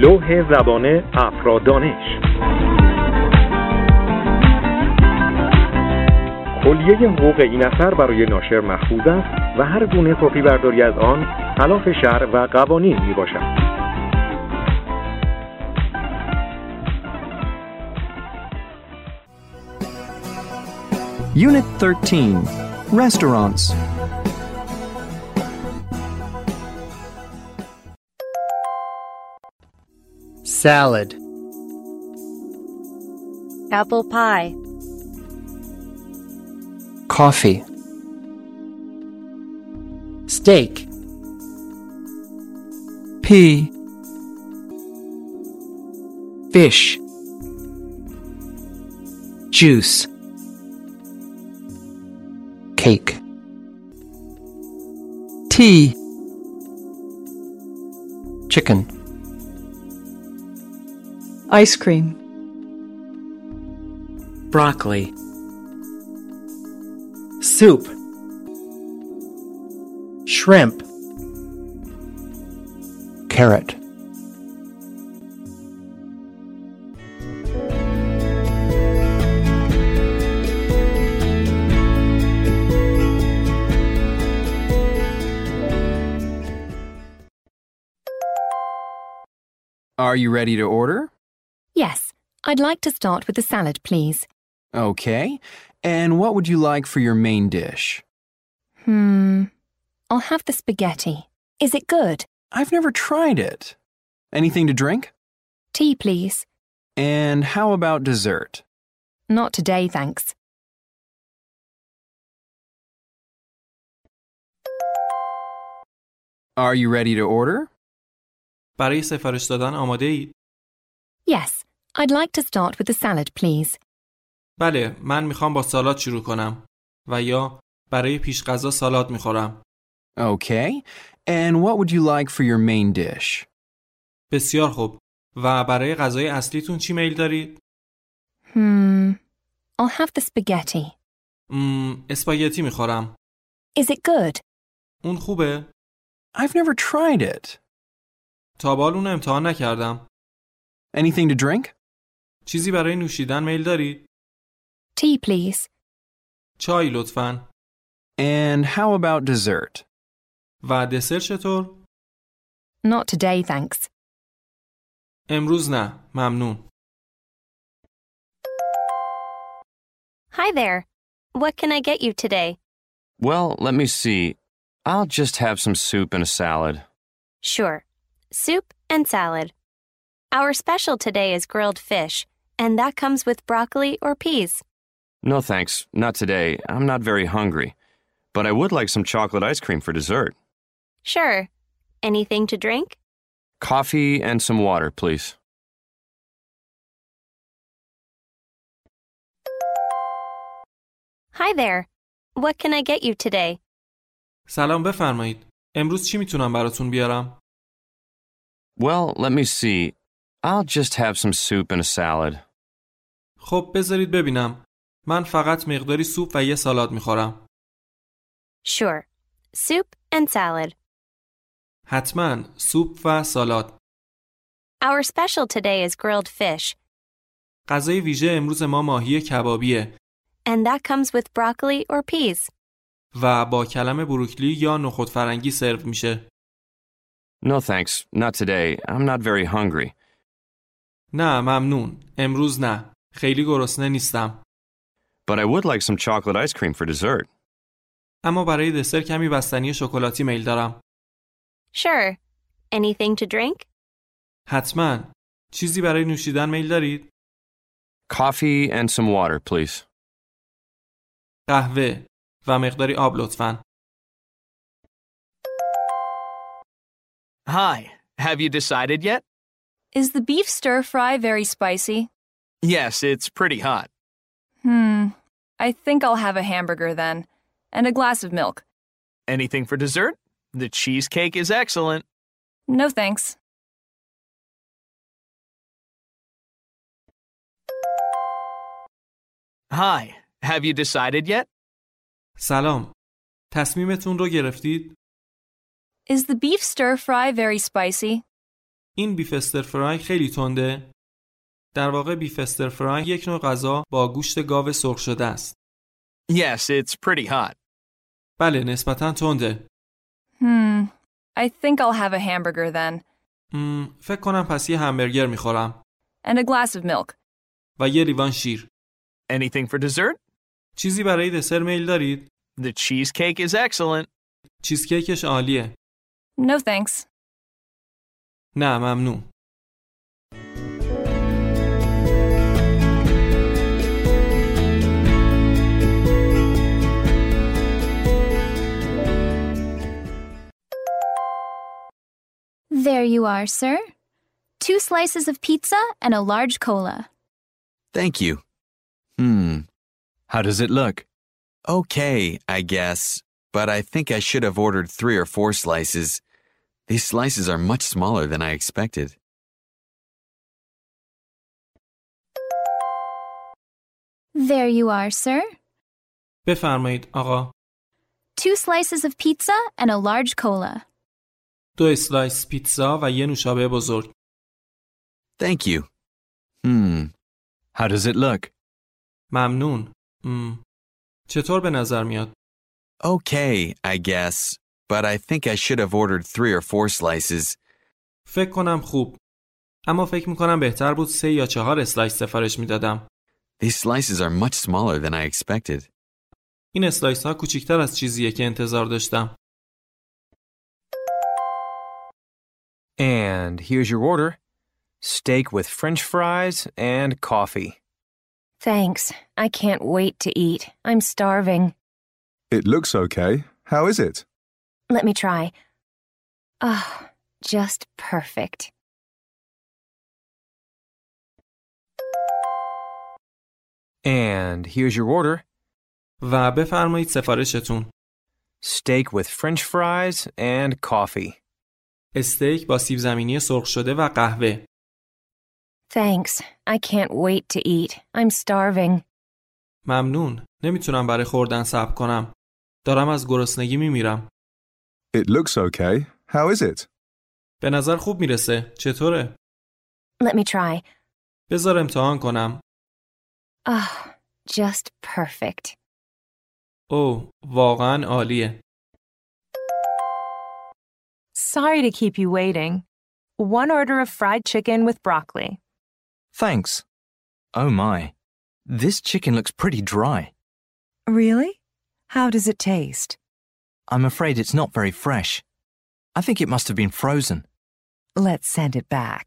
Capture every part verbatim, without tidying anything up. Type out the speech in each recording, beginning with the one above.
لوح زبان افرادانش. کلیه حقوق این اثر برای ناشر محفوظ است و هر گونه کپی برداری از آن خلاف شرع و قوانین می باشد. Unit thirteen. Restaurants. Salad. Apple pie. Coffee. Steak. Pea. Fish. Juice. Cake. Tea. Chicken. Ice cream. Broccoli. Soup. Shrimp. Carrot. Are you ready to order? Yes, I'd like to start with the salad, please. Okay. And what would you like for your main dish? Hmm, I'll have the spaghetti. Is it good? I've never tried it. Anything to drink? Tea, please. And how about dessert? Not today, thanks. Are you ready to order? برای سفارش دادن آماده اید؟ Yes, I'd like to start with the salad, please. بله، من میخوام با سالاد شروع کنم و یا برای پیش غذا سالاد میخورم. Okay. And what would you like for your main dish? بسیار خوب. و برای غذای اصلیتون چی میل دارید؟ Hmm, I'll have the spaghetti. مم، اسپاگتی میخورم. Is it good? اون خوبه؟ I've never tried it. تا به حال اون امتحان نکردم. Anything to drink? چیزی برای نوشیدن میل دارید؟ Tea, please. چای لطفاً. And how about dessert? و دسر چطور؟ Not today, thanks. امروز نه، ممنون. Hi there. What can I get you today? Well, let me see. I'll just have some soup and a salad. Sure. Soup and salad. Our special today is grilled fish, and that comes with broccoli or peas. No thanks, not today. I'm not very hungry. But I would like some chocolate ice cream for dessert. Sure. Anything to drink? Coffee and some water, please. Hi there. What can I get you today? سلام بفرمایید. امروز چی میتونم براتون بیارم؟ Well, let me see. I'll just have some soup and a salad. خب بذارید ببینم. من فقط مقداری سوپ و یه سالاد میخورم. Sure. Soup and salad. حتما سوپ و سالاد. Our special today is grilled fish, غذای ویژه امروز ما ماهی کبابیه and that comes with broccoli or peas. و با کلم بروکلی یا نخود فرنگی سرو میشه. No thanks, not today. I'm not very hungry. نه ممنون. امروز نه. خیلی گرسنه نیستم. But I would like some chocolate ice cream for dessert. اما برای دسر کمی بستنی شکلاتی میل دارم. Sure. Anything to drink? حتما. چیزی برای نوشیدن میل دارید؟ Coffee and some water, please. قهوه و مقداری آب لطفاً. Hi, have you decided yet? Is the beef stir-fry very spicy? Yes, it's pretty hot. Hmm, I think I'll have a hamburger then, and a glass of milk. Anything for dessert? The cheesecake is excellent. No thanks. Hi, have you decided yet? سلام. تصمیمتون رو گرفتید؟ Is the beef stir-fry very spicy? این بیف استر فرای خیلی تنده. در واقع بیف استر فرای یک نوع غذا با گوشت گاو سرخ شده است. Yes, it's pretty hot. بله، نسبتاً تنده. Hmm, I think I'll have a hamburger then. م، فکر کنم پس یه همبرگر میخورم. And a glass of milk. و یه لیوان شیر. Anything for dessert? چیزی برای دسر میل دارید؟ The cheesecake is excellent. چیزکیکش عالیه. No thanks. نه، ممنون. There you are, sir. Two slices of pizza and a large cola. Thank you. Hmm. How does it look? Okay, I guess. But I think I should have ordered three or four slices. These slices are much smaller than I expected. There you are, sir. بفرمایید آقا. Two slices of pizza and a large cola. دو اسلایس پیتزا و یه نوشابه بزرگ. Thank you. Hmm. How does it look? ممنون. م. چطور به نظر میاد؟ Okay, I guess. But I think I should have ordered three or four slices. فکر کنم خوب. اما فکر میکنم بهتر بود سه یا چهار اسلایس سفارش میدادم. These slices are much smaller than I expected. این اسلایس ها کوچیکتر از چیزیه که انتظار داشتم. And here's your order. Steak with French fries and coffee. Thanks. I can't wait to eat. I'm starving. It looks okay. How is it? Let me try. Oh, just perfect. And here's your order. و بفرمایید سفارشتون. Steak with French fries and coffee. استیک با سیب زمینی سرخ شده و قهوه. Thanks. I can't wait to eat. I'm starving. ممنون. نمیتونم برای خوردن صبر کنم. دارم از گرسنگی میمیرم. It looks okay. How is it? به نظر خوب میرسه. چطوره؟ Let me try. بذار امتحان کنم. Oh, just perfect. اوه، واقعاً عالیه. Sorry to keep you waiting. One order of fried chicken with broccoli. Thanks. Oh my. This chicken looks pretty dry. Really? How does it taste? I'm afraid it's not very fresh. I think it must have been frozen. Let's send it back.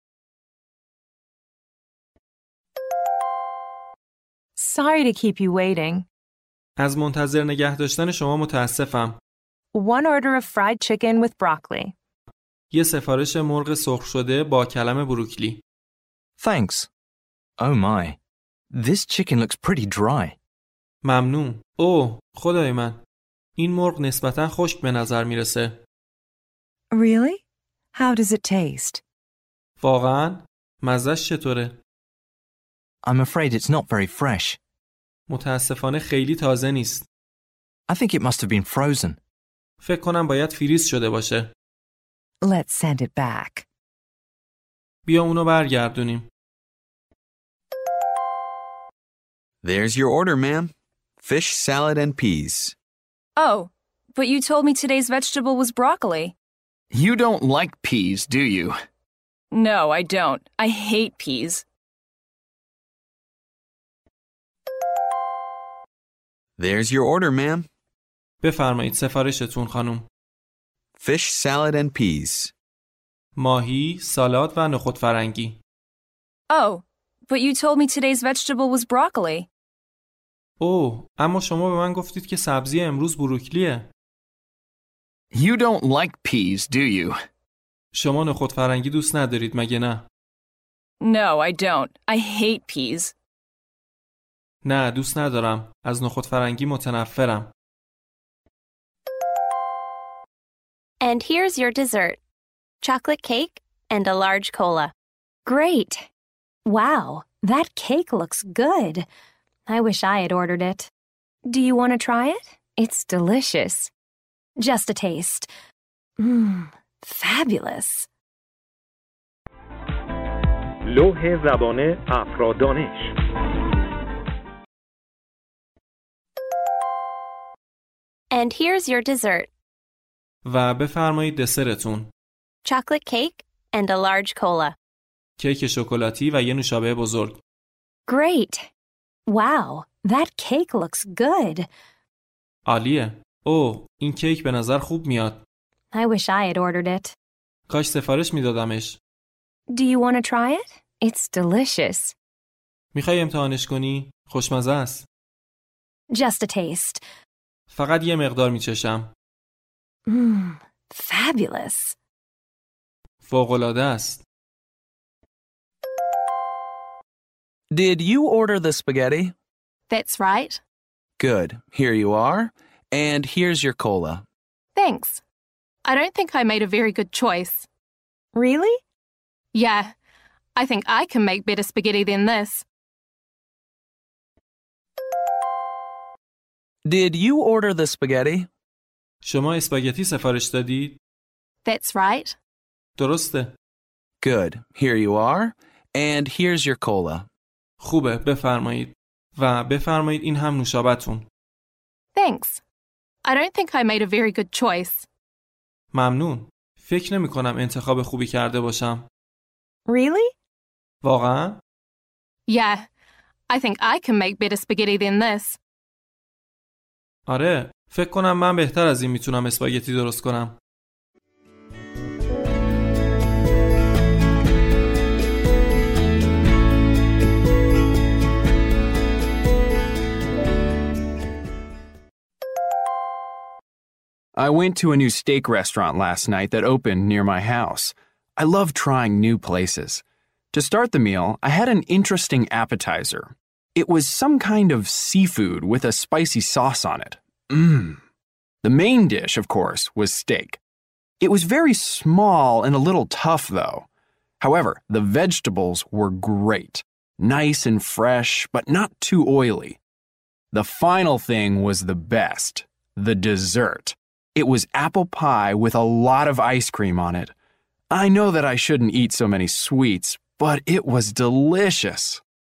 Sorry to keep you waiting. از منتظر نگه داشتن شما متاسفم. One order of fried chicken with broccoli. یه سفارش مرغ سرخ شده با کلم بروکلی. Thanks. Oh my. This chicken looks pretty dry. ممنون. اوه، خدای من. این مرغ نسبتاً خشک به نظر میرسه. Really? How does it taste? واقعاً؟ مزه‌ش چطوره؟ I'm afraid it's not very fresh. متاسفانه خیلی تازه نیست. I think it must have been frozen. فکر کنم باید فریز شده باشه. Let's send it back. بیا اونو برگردونیم. There's your order, ma'am. Fish salad and peas. Oh, but you told me today's vegetable was broccoli. You don't like peas, do you? No, I don't. I hate peas. There's your order, ma'am. بفرمایید سفارشتون خانم. Fish salad and peas. ماهی، سالاد و نخود فرنگی. Oh, but you told me today's vegetable was broccoli. اوه، اما شما به من گفتید که سبزی امروز بروکلیه. You don't like peas, do you? شما نخود فرنگی دوست ندارید مگه نه؟ No, I don't. I hate peas. نه، دوست ندارم. از نخود فرنگی متنفرم. And here's your dessert. Chocolate cake and a large cola. Great. Wow, that cake looks good. I wish I had ordered it. Do you want to try it? It's delicious. Just a taste. Mmm, fabulous. لوح زبان افرادانش. And here's your dessert. و بفرمایید دسرتون. Chocolate cake and a large cola. کیک شکلاتی و یه نوشابه بزرگ. Great. Wow, that cake looks good. عالیه. اوه، این کیک به نظر خوب میاد. I wish I had ordered it. کاش سفارش میدادمش. Do you want to try it? It's delicious. میخوای امتحانش کنی؟ خوشمزه است. Just a taste. فقط یه مقدار میچشم. Mmm, fabulous. فوق‌العاده است. Did you order the spaghetti? That's right. Good. Here you are. And here's your cola. Thanks. I don't think I made a very good choice. Really? Yeah. I think I can make better spaghetti than this. Did you order the spaghetti? شما اسپاگتی سفارش دادید؟ That's right. درسته. Good. Here you are. And here's your cola. خوبه، بفرمایید. و بفرمایید این هم نوشابه‌تون. Thanks. I don't think I made a very good choice. ممنون. فکر نمی کنم انتخاب خوبی کرده باشم. Really? واقعا؟ Yeah. I think I can make better spaghetti than this. آره، فکر کنم من بهتر از این میتونم اسپاگتی درست کنم. I went to a new steak restaurant last night that opened near my house. I love trying new places. To start the meal, I had an interesting appetizer. It was some kind of seafood with a spicy sauce on it. Mmm. The main dish, of course, was steak. It was very small and a little tough, though. However, the vegetables were great. Nice and fresh, but not too oily. The final thing was the best. The dessert. It was apple pie with a lot of ice cream on it. I know that I shouldn't eat so many sweets, but it was delicious.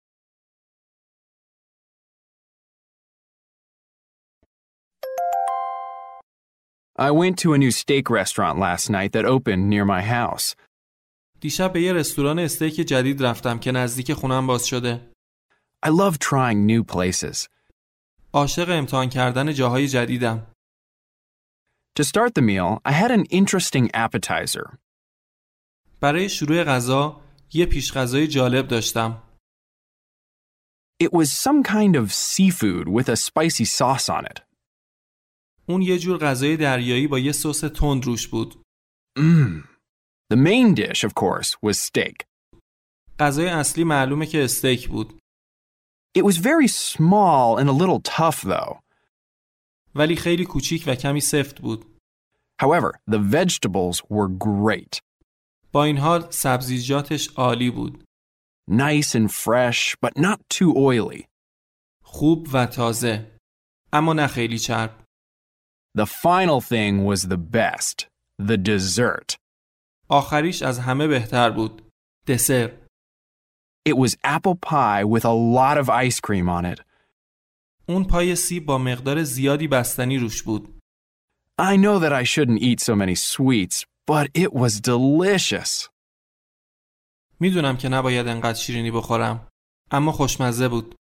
I went to a new steak restaurant last night that opened near my house. دیشب به یه رستوران استیک جدید رفتم که نزدیک خونم باز شده. I love trying new places. عاشق امتحان کردن جاهای جدیدم. To start the meal, I had an interesting appetizer. برای شروع غذا یه پیشغذای جالب داشتم. It was some kind of seafood with a spicy sauce on it. اون یه جور غذای دریایی با یه سس تند روش بود. Mmm. The main dish, of course, was steak. غذای اصلی معلومه که استیک بود. It was very small and a little tough, though. ولی خیلی کوچیک و کمی سفت بود. However, the vegetables were great. با این حال سبزیجاتش عالی بود. Nice and fresh, but not too oily. خوب و تازه. اما نه خیلی چرب. The final thing was the best. The dessert. آخریش از همه بهتر بود. دسر. It was apple pie with a lot of ice cream on it. اون پای سیب با مقدار زیادی بستنی روش بود. I know that I shouldn't eat so many sweets, but it was delicious. میدونم که نباید انقدر شیرینی بخورم، اما خوشمزه بود.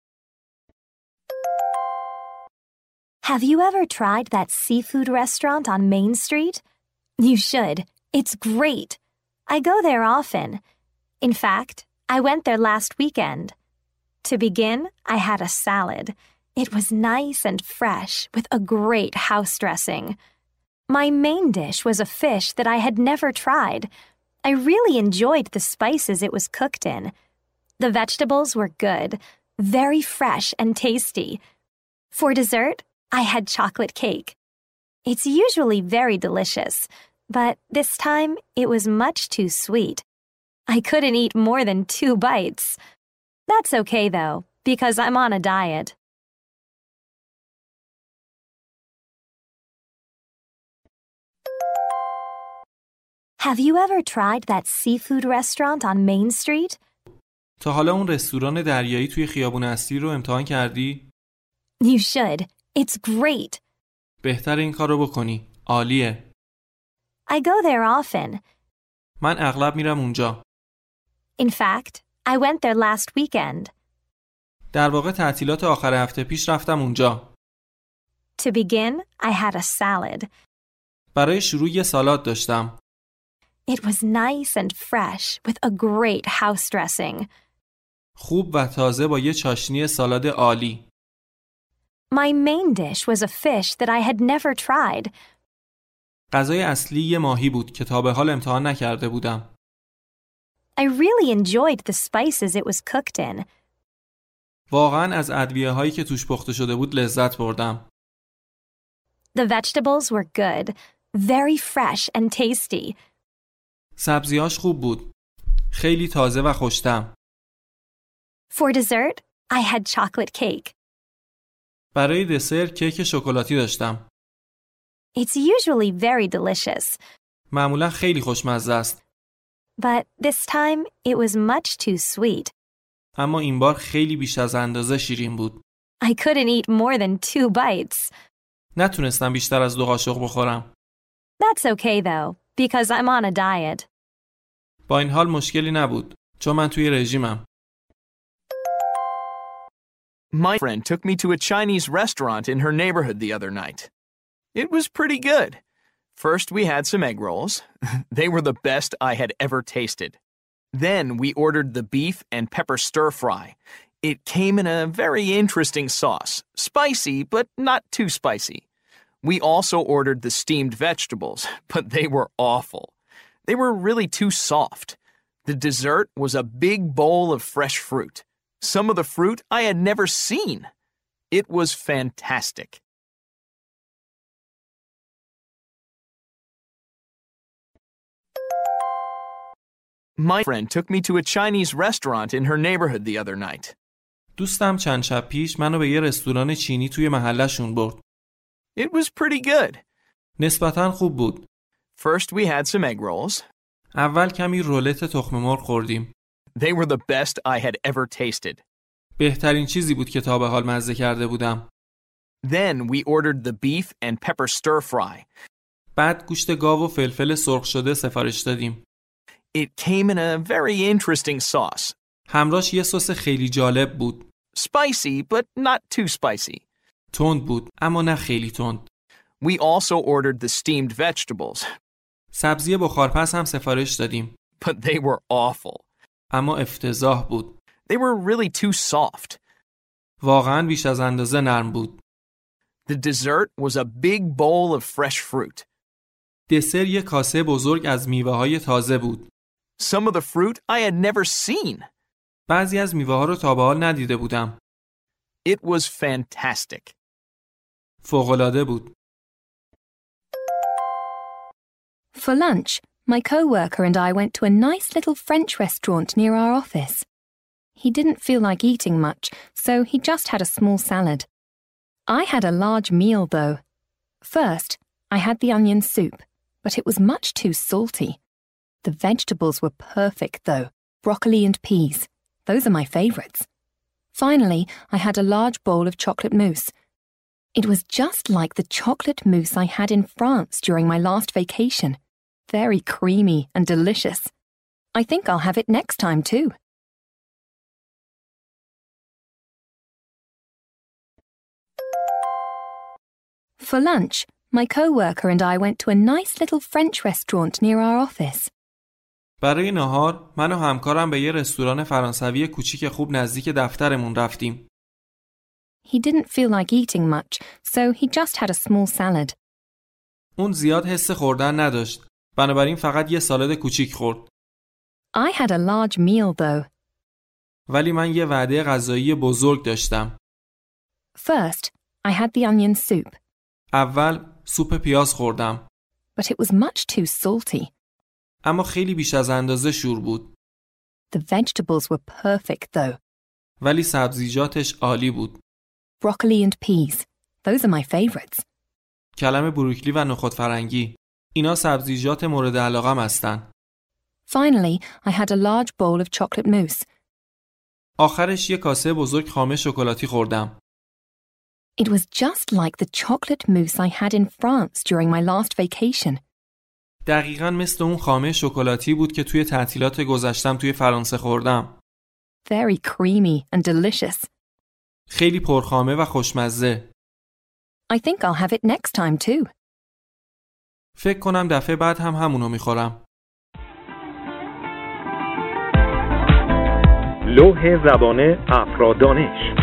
Have you ever tried that seafood restaurant on Main Street? You should. It's great. I go there often. In fact, I went there last weekend. To begin, I had a salad. It was nice and fresh, with a great house dressing. My main dish was a fish that I had never tried. I really enjoyed the spices it was cooked in. The vegetables were good, very fresh and tasty. For dessert, I had chocolate cake. It's usually very delicious, but this time it was much too sweet. I couldn't eat more than two bites. That's okay, though, because I'm on a diet. Have you ever tried that seafood restaurant on Main Street? تا حالا اون رستوران دریایی توی خیابون اصلی رو امتحان کردی؟ You should. It's great. بهتر این کار رو بکنی. عالیه. I go there often. من اغلب میرم اونجا. In fact, I went there last weekend. در واقع تعطیلات آخر هفته پیش رفتم اونجا. To begin, I had a salad. برای شروع یه سالاد داشتم. It was nice and fresh with a great house dressing. خوب و تازه با یه چاشنی سالاد عالی. My main dish was a fish that I had never tried. غذای اصلی یه ماهی بود که تا به حال امتحان نکرده بودم. I really enjoyed the spices it was cooked in. واقعاً از ادویه هایی که توش پخته شده بود لذت بردم. The vegetables were good, very fresh and tasty. سبزیاش خوب بود. خیلی تازه و خوش‌طعم. For dessert, I had chocolate cake. برای دسر کیک شکلاتی داشتم. It's usually very delicious. معمولاً خیلی خوشمزه است. But this time, it was much too sweet. اما این بار خیلی بیش از اندازه شیرین بود. I couldn't eat more than two bites. نتونستم بیشتر از دو قاشق بخورم. That's okay though, because I'm on a diet. با این حال مشکلی نبود، چون من توی رژیمم. My friend took me to a Chinese restaurant in her neighborhood the other night. It was pretty good. First, we had some egg rolls. They were the best I had ever tasted. Then we ordered the beef and pepper stir fry. It came in a very interesting sauce, spicy but not too spicy. We also ordered the steamed vegetables, but they were awful. They were really too soft. The dessert was a big bowl of fresh fruit. Some of the fruit I had never seen. It was fantastic. My friend took me to a Chinese restaurant in her neighborhood the other night. دوستم چند شب پیش منو به یه رستوران چینی توی محله‌شون برد. It was pretty good. نسبتاً خوب بود. First we had some egg rolls. اول کمی رولت تخم مرغ خوردیم. They were the best I had ever tasted. بهترین چیزی بود که تا به حال مزه کرده بودم. Then we ordered the beef and pepper stir fry. بعد گوشت گاو و فلفل سرخ شده سفارش دادیم. It came in a very interesting sauce. همراهش یه سس خیلی جالب بود. Spicy but not too spicy. تند بود اما نه خیلی تند. We also ordered the steamed vegetables. سبزی بخارپز هم سفارش دادیم. But they were awful. اما افتضاح بود. They were really too soft. واقعاً بیش از اندازه نرم بود. The dessert was a big bowl of fresh fruit. دسر یک کاسه بزرگ از میوه‌های تازه بود. Some of the fruit I had never seen. بعضی از میوه‌ها رو تا به حال ندیده بودم. It was fantastic. فوق‌العاده بود. For lunch, my co-worker and I went to a nice little French restaurant near our office. He didn't feel like eating much, so he just had a small salad. I had a large meal, though. First, I had the onion soup, but it was much too salty. The vegetables were perfect, though, broccoli and peas. Those are my favourites. Finally, I had a large bowl of chocolate mousse. It was just like the chocolate mousse I had in France during my last vacation. Very creamy and delicious. I think I'll have it next time, too. For lunch, my co-worker and I went to a nice little French restaurant near our office. برای نهار من و همکارم به یه رستوران فرانسوی کوچیک خوب نزدیک دفترمون رفتیم. He didn't feel like eating much, so he just had a small salad. اون زیاد حس خوردن نداشت. بنابراین فقط یه سالاد کوچیک خورد. I had a large meal, though. ولی من یه وعده غذایی بزرگ داشتم. First, I had the onion soup. اول سوپ پیاز خوردم. But it was much too salty. اما خیلی بیش از اندازه شور بود. The vegetables were perfect, though. ولی سبزیجاتش عالی بود. Broccoli and peas. Those are my favorites. کلم بروکلی و نخود فرنگی. اینا سبزیجات مورد علاقم هستن. Finally, I had a large bowl of chocolate mousse. آخرش یه کاسه بزرگ خامه شکلاتی خوردم. It was just like the chocolate mousse I had in France during my last vacation. دقیقاً مثل اون خامه شکلاتی بود که توی تعطیلات گذشتم توی فرانسه خوردم. Very creamy and delicious. خیلی پرخامه و خوشمزه. I think I'll have it next time too. فکر کنم دفعه بعد هم همونو میخورم. لوح زبان افرادانش.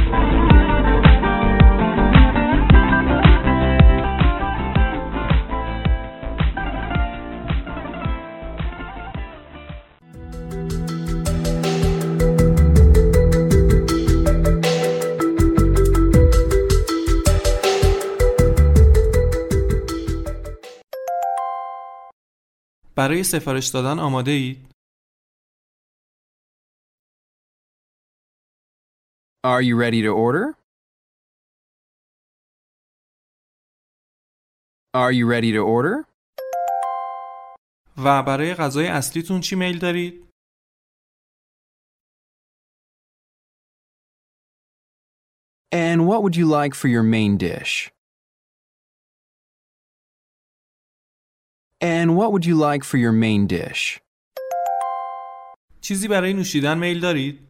برای سفارش دادن آماده اید؟ Are you ready to order? Are you ready to order? و برای غذای اصلیتون چی میل دارید؟ And what would you like for your main dish? And what would you like for your main dish? چیزی برای نوشیدن میل دارید؟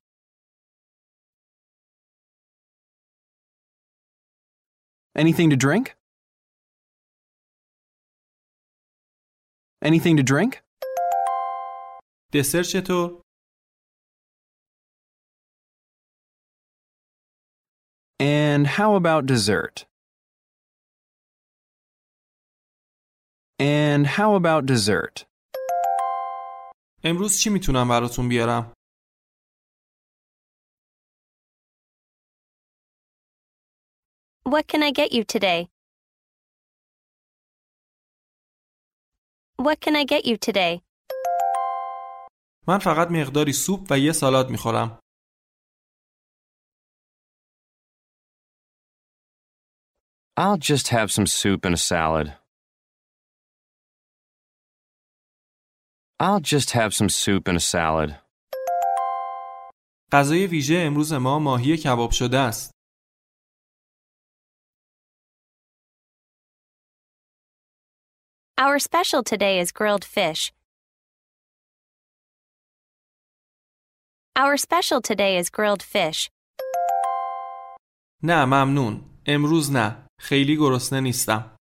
Anything to drink? Anything to drink? دسر چطور؟ And how about dessert? And how about dessert? امروز چی میتونم براتون بیارم؟ What can I get you today? What can I get you today? من فقط مقداری سوپ و یه سالاد میخورم. I'll just have some soup and a salad. I'll just have some soup and a salad. غذای ویژه امروز ما ماهی کباب شده است. Our special today is grilled fish. Our special today is grilled fish. نه ممنون. امروز نه. خیلی گرسنه نیستم.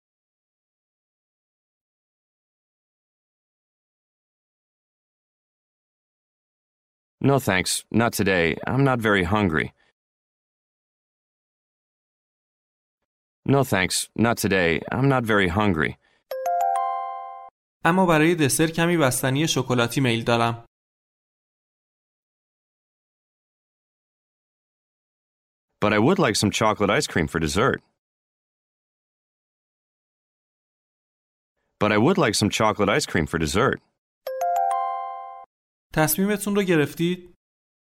No thanks, not today. I'm not very hungry. No thanks, not today. I'm not very hungry. اما برای دسر کمی بستنی شکلاتی میل دارم. But I would like some chocolate ice cream for dessert. But I would like some chocolate ice cream for dessert. تصمیمتون رو گرفتید؟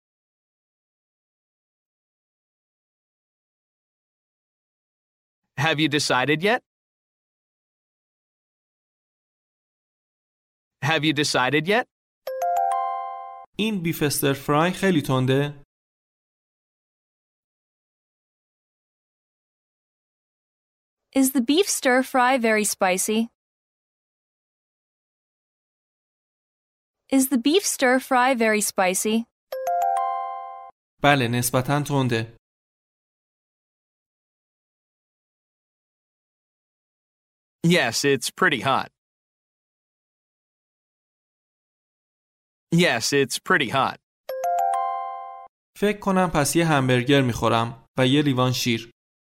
Have you decided yet? Have you decided yet? این بیف استر فرای خیلی تنده. Is the beef stir fry very spicy? Is the beef stir fry very spicy? بله نسبتاً تنده. Yes, it's pretty hot. Yes, it's pretty hot. فکر کنم پس یه همبرگر میخورم و یه لیوان شیر.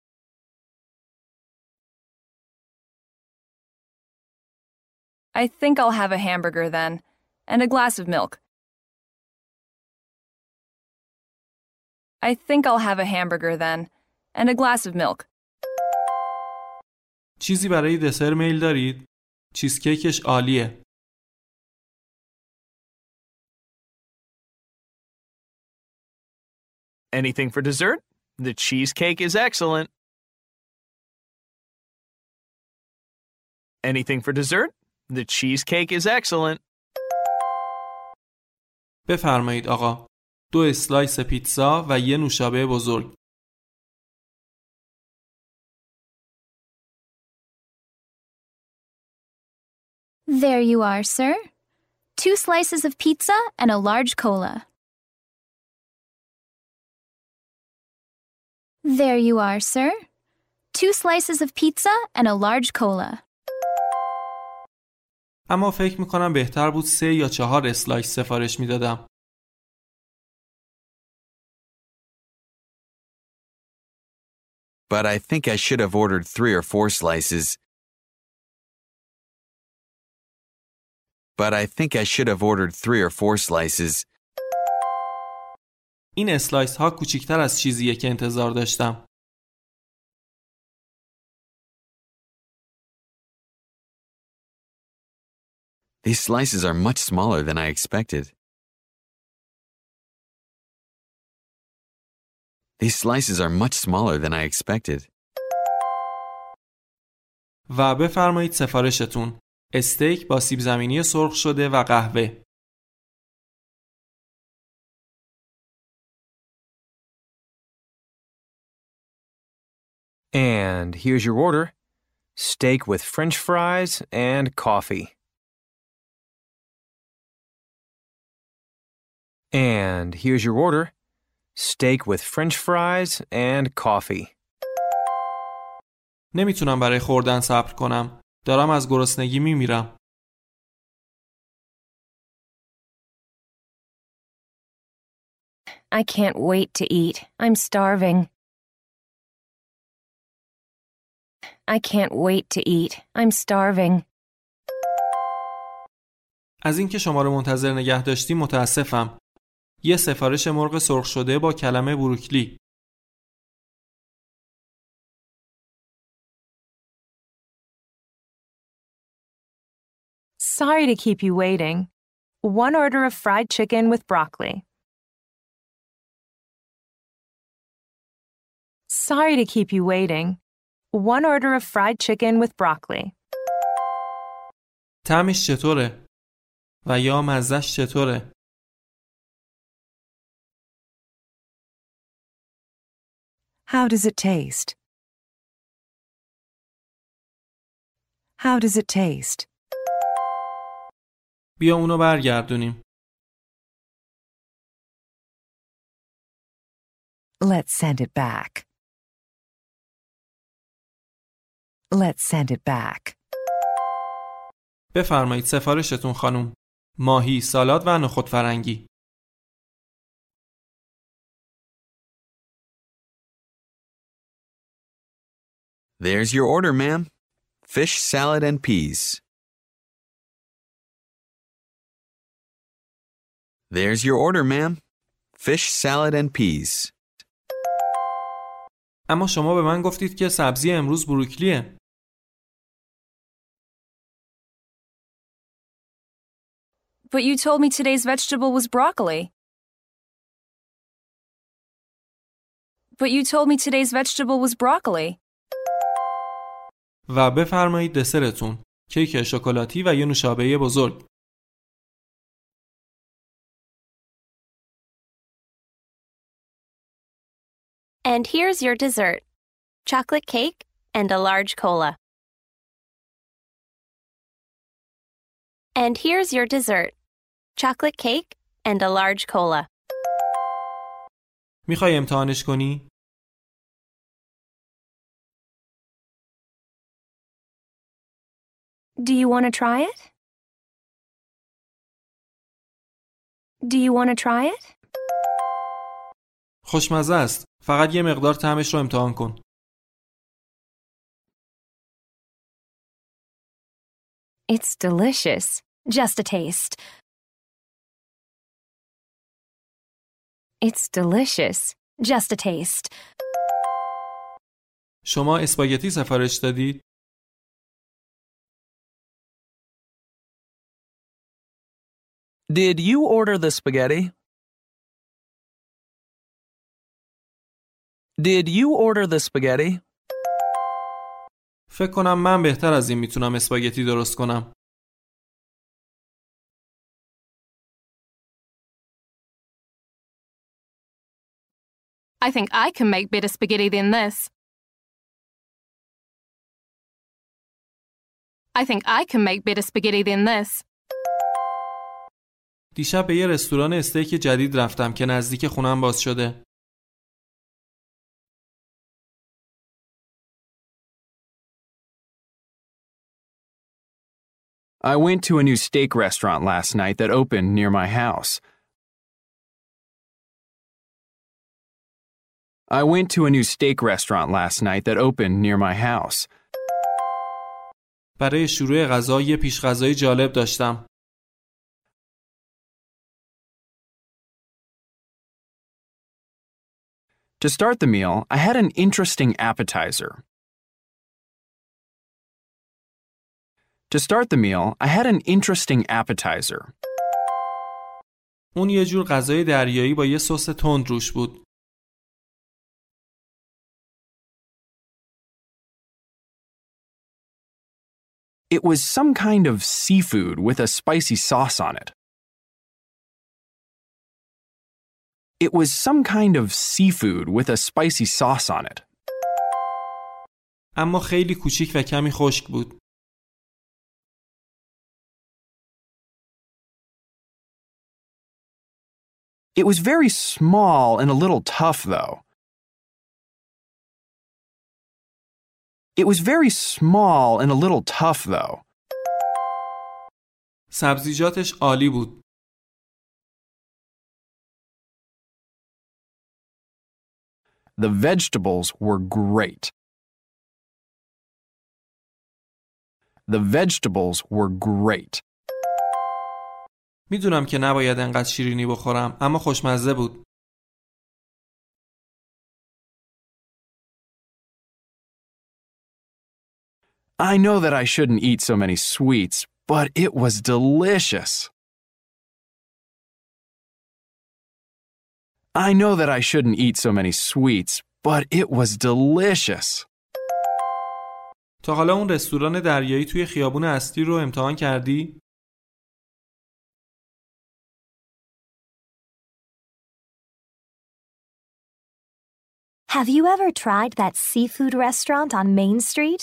I think I'll have a hamburger then, and a glass of milk. I think I'll have a hamburger then, and a glass of milk. چیزی برای دسر میل دارید؟ چیزکیکش عالیه. Anything for dessert? The cheesecake is excellent. Anything for dessert? The cheesecake is excellent. بفرمایید آقا. دو اسلایس پیتزا و یه نوشابه بزرگ. There you are, sir. Two slices of pizza and a large cola. There you are, sir. Two slices of pizza and a large cola. اما فکر میکنم بهتر بود سه یا چهار اسلایس سفارش میدادم. But I think I should have ordered three or four slices. But I think I should have ordered three or four slices. این اسلایس ها کوچیکتر از چیزیه که انتظار داشتم. These slices are much smaller than I expected. These slices are much smaller than I expected. و بفرمایید سفارشتون. استیک با سیب زمینی سرخ شده و قهوه. And here's your order. Steak with French fries and coffee. And here's your order. Steak with French fries and coffee. نمیتونم برای خوردن صبر کنم. دارم از گرسنگی میمیرم. I can't wait to eat. I'm starving. I can't wait to eat. I'm starving. از اینکه شما رو منتظر نگه داشتیم متاسفم. یه سفارش مرغ سرخ شده با کلمه بروکلی. Sorry to keep you waiting. One order of fried chicken with broccoli. Sorry to keep you waiting. One order of fried chicken with broccoli. طعمش چطوره؟ و یا مزه‌ش چطوره؟ How does it taste? How does it taste? بیا اونو برگردونیم. Let's send it back. Let's send it back. بفرمایید سفارشتون خانم. ماهی، سالاد و نخود فرنگی. There's your order, ma'am. Fish salad and peas. There's your order, ma'am. Fish salad and peas. اما شما به من گفتید که سبزی امروز بروکلیه. But you told me today's vegetable was broccoli. But you told me today's vegetable was broccoli. و بفرمایید دسرتون. کیک شکلاتی و یه نوشابه بزرگ. And here's your dessert. Chocolate cake and a large cola. And here's your dessert. Chocolate cake and a large cola. میخوای امتحانش کنی؟ Do you want to try it? Do you want to try it? خوشمزه است. فقط یه مقدار طعمش رو امتحان کن. It's delicious. Just a taste. It's delicious. Just a taste. شما اسپاگتی سفارش دادید؟ Did you order the spaghetti? Did you order the spaghetti? فکر کنم من بهتر از این میتونم اسپاگتی درست کنم. I think I can make better spaghetti than this. I think I can make better spaghetti than this. دیشب به یه رستوران استیک جدید رفتم که نزدیک خونم باز شده. I went to a new steak restaurant last night that opened near my house. I went to a new steak restaurant last night that opened near my house. برای شروع غذا یه پیش غذای جالب داشتم. To start the meal, I had an interesting appetizer. To start the meal, I had an interesting appetizer. اون یه جور غذای دریایی با یه سس تند روش بود. It was some kind of seafood with a spicy sauce on it. It was some kind of seafood with a spicy sauce on it. اما خیلی کوچیک و کمی خشک بود. It was very small and a little tough, though. It was very small and a little tough, though. سبزیجاتش عالی بود. The vegetables were great. The vegetables were great. میدونم که نباید انقدر شیرینی بخورم، اما خوشمزه بود. I know that I shouldn't eat so many sweets, but it was delicious. I know that I shouldn't eat so many sweets, but it was delicious. تا حالا اون رستوران دریایی توی خیابون اصلی رو امتحان کردی؟ Have you ever tried that seafood restaurant on Main Street?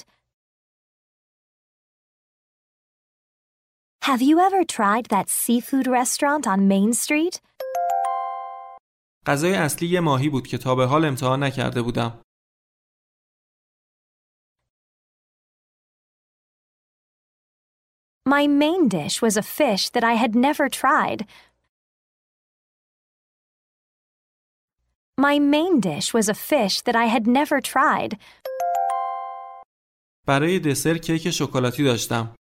Have you ever tried that seafood restaurant on Main Street? غذای اصلی یه ماهی بود که تا به حال امتحان نکرده بودم. My main dish was a fish that I had never tried. My main dish was a fish that I had never tried. برای دسر کیک شکلاتی داشتم.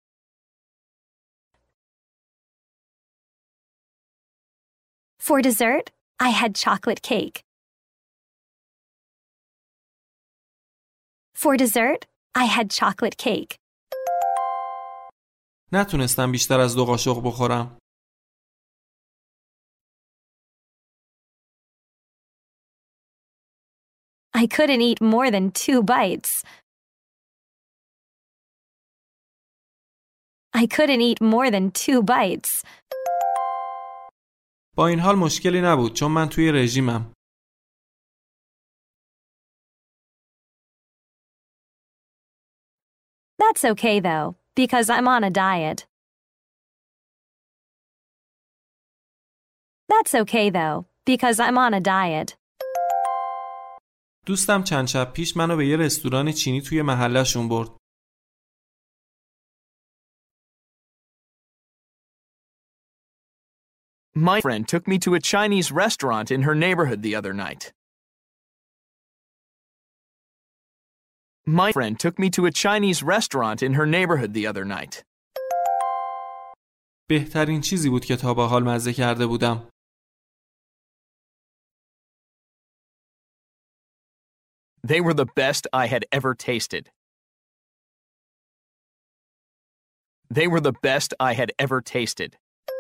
For dessert, I had chocolate cake. For dessert, I had chocolate cake. نتونستم بیشتر از دو قاشق بخورم. I couldn't eat more than two bites. I couldn't eat more than two bites. با این حال مشکلی نبود چون من توی رژیمم. That's okay though, because I'm on a diet. That's okay though, because I'm on a diet. دوستم چند شب پیش منو به یه رستوران چینی توی محله‌شون برد. My friend took me to a Chinese restaurant in her neighborhood the other night. My friend took me to a Chinese restaurant in her neighborhood the other night. بهترین چیزی بود که تا به حال مزه کرده بودم. They were the best I had ever tasted. They were the best I had ever tasted.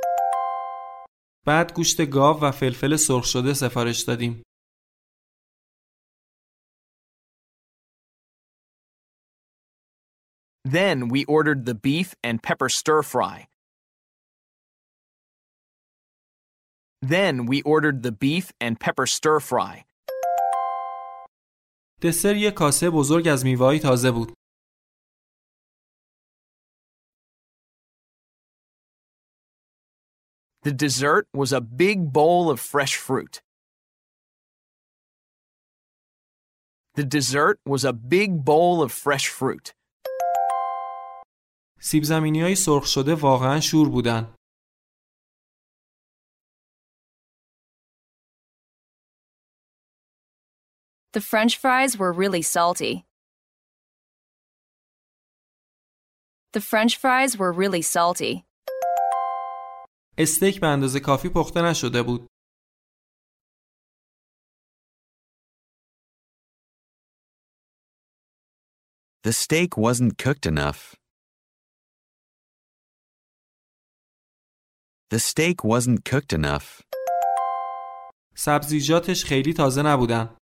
بعد گوشت گاو و فلفل سرخ شده سفارش دادیم. Then we ordered the beef and pepper stir fry. Then we ordered the beef and pepper stir fry. دسر یک کاسه بزرگ از میوه‌های تازه بود. The dessert was a big bowl of fresh fruit. The dessert was a big bowl of fresh fruit. سیب زمینی‌های سرخ شده واقعاً شور بودن. The French fries were really salty. The French fries were really salty. استیک به اندازه کافی پخته نشده بود. The steak wasn't cooked enough. The steak wasn't cooked enough. سبزیجاتش خیلی تازه نبودن.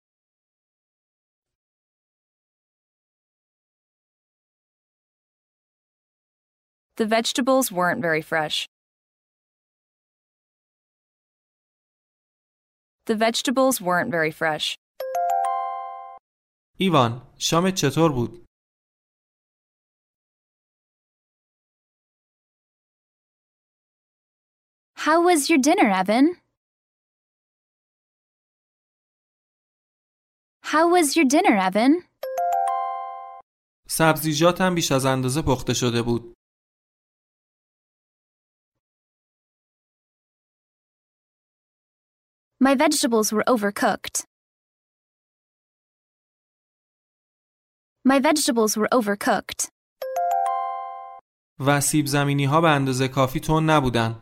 The vegetables weren't very fresh. The vegetables weren't very fresh. ایوان، شامت چطور بود؟ How was your dinner, Evan? How was your dinner, Evan? سبزیجاتم بیش از اندازه پخته شده بود. My vegetables were overcooked. My vegetables were overcooked. و سیب زمینی ها به اندازه کافی تند نبودن.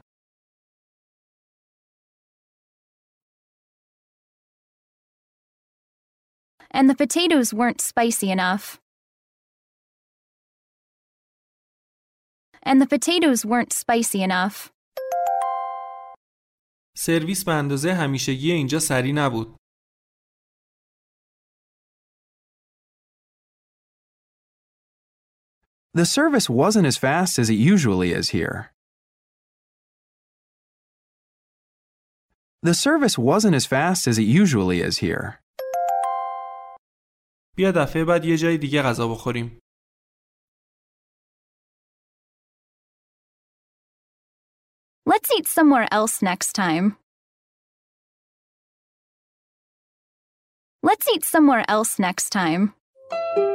And the potatoes weren't spicy enough. And the potatoes weren't spicy enough. سرویس به اندازه همیشگی اینجا سریع نبود. The service wasn't as fast as it usually is here. The service wasn't as fast as it usually is here. بیا دفعه بعد یه جای دیگه غذا بخوریم. Let's eat somewhere else next time. Let's eat somewhere else next time.